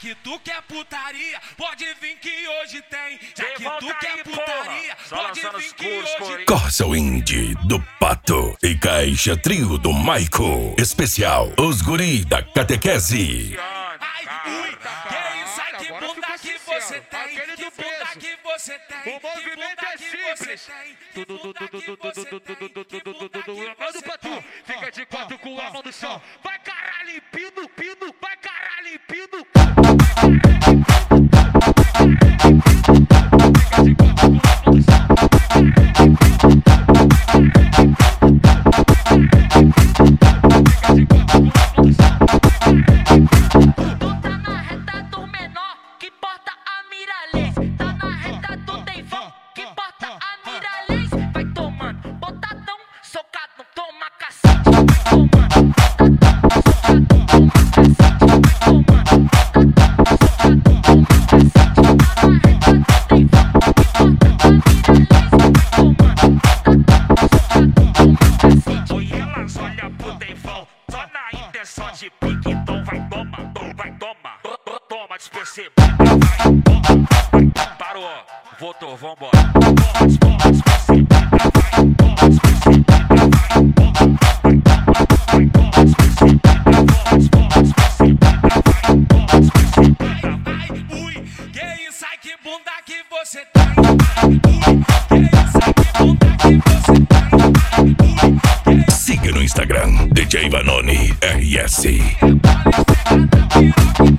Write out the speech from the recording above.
que tu quer putaria, pode vir que hoje tem. Já que tu quer putaria, pode vir que hoje tem. Corsa Indie do Pato e Caixa Trio do Maico. Especial Os Guri da Catequese. Ai, ui, que isso aí, que bunda que você tem. Que bunda que você tem. O movimento é simples. Manda pra tu. Fica de quatro com a mão no chão. Vai caralho, pino, pino. Vai caralho, pino. Fica de quatro com a mão no chão. Só de pique, então vai tomar, toma despercebido, vai, parou, voltou, vambora, toma despercebido, toma despercebido, ui, que isso aí, que bunda que você tem. Que isso aí, que bunda que você tem. Siga no Instagram, DJ Vanoni RS. É